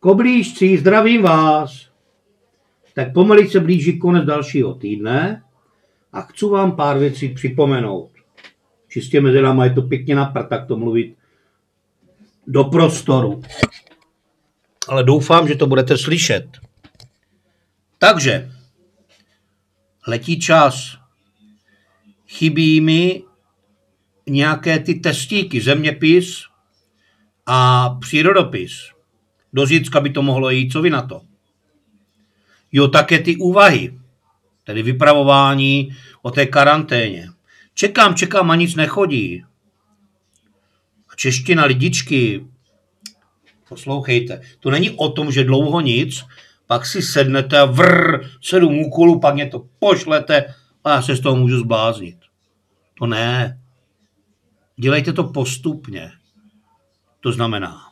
Koblížci, zdravím vás. Tak pomalu se blíží konec dalšího týdne a chci vám pár věcí připomenout. Čistě mezi náma je to pěkně na prd, tak to mluvit do prostoru. Ale doufám, že to budete slyšet. Takže, letí čas. Chybí mi nějaké ty testíky, zeměpis a přírodopis. Do zítřka by to mohlo jít, co vy na to? Jo, také ty úvahy, tedy vypravování o té karanténě. Čekám a nic nechodí. A čeština, lidičky, poslouchejte, to není o tom, že dlouho nic, pak si sednete a 7 úkolů, pak mě to pošlete a já se z toho můžu zbláznit. To ne. Dělejte to postupně. To znamená,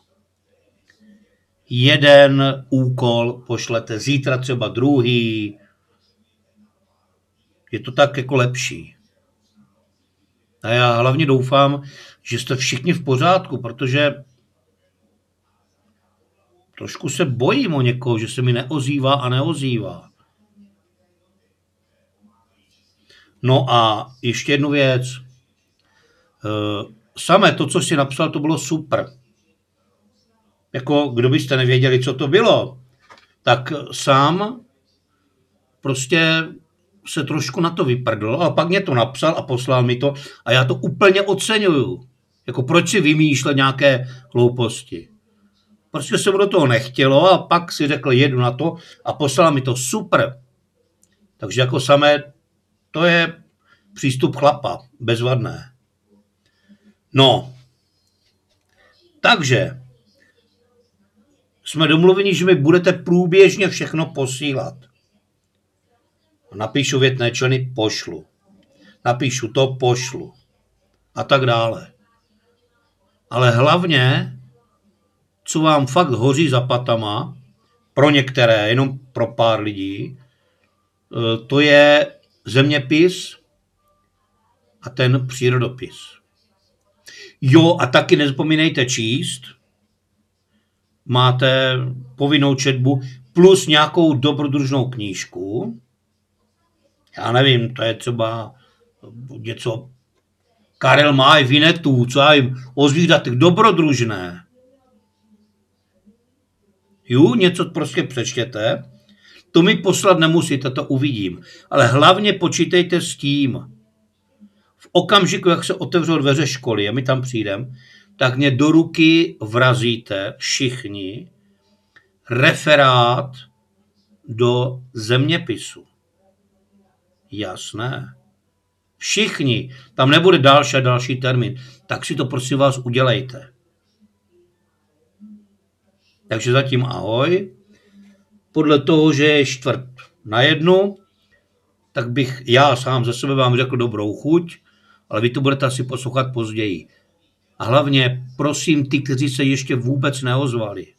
jeden úkol pošlete, zítra třeba druhý. Je to tak jako lepší. A já hlavně doufám, že jste všichni v pořádku, protože trošku se bojím o někoho, že se mi neozývá. No a ještě jednu věc. Samé to, co jsi napsal, to bylo super. Jako, kdo byste nevěděli, co to bylo, tak sám prostě se trošku na to vyprdl a pak mě to napsal a poslal mi to a já to úplně oceňuju. Jako proč si vymýšlet nějaké hlouposti. Prostě se mu do toho nechtělo a pak si řekl, jedu na to a poslal mi to super. Takže jako samé, to je přístup chlapa, bezvadné. No, takže jsme domluveni, že mi budete průběžně všechno posílat. Napíšu větné členy, pošlu. Napíšu to, pošlu. A tak dále. Ale hlavně, co vám fakt hoří za patama, pro některé, jenom pro pár lidí, to je zeměpis a ten přírodopis. Jo, a taky nezapomínejte číst. Máte povinnou četbu plus nějakou dobrodružnou knížku. Já nevím, to je třeba něco Karel May, Vinetu, co já jim o zvířatech, dobrodružné. Jo, něco prostě přečtěte. To mi poslat nemusíte, to uvidím. Ale hlavně počítejte s tím. V okamžiku, jak se otevřou dveře školy a my tam přijdeme, tak mě do ruky vrazíte všichni referát do zeměpisu. Jasné. Všichni. Tam nebude další termín. Tak si to prosím vás udělejte. Takže zatím ahoj. Podle toho, že je 1:45, tak bych já sám za sebe vám řekl dobrou chuť, ale vy to budete asi poslouchat později. A hlavně prosím ty, kteří se ještě vůbec neozvali.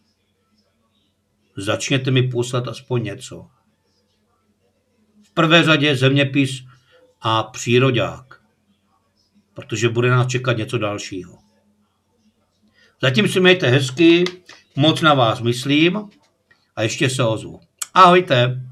Začněte mi poslat aspoň něco. V prvé řadě zeměpis a příroďák, protože bude nás čekat něco dalšího. Zatím si mějte hezky, moc na vás myslím a ještě se ozvu. Ahojte.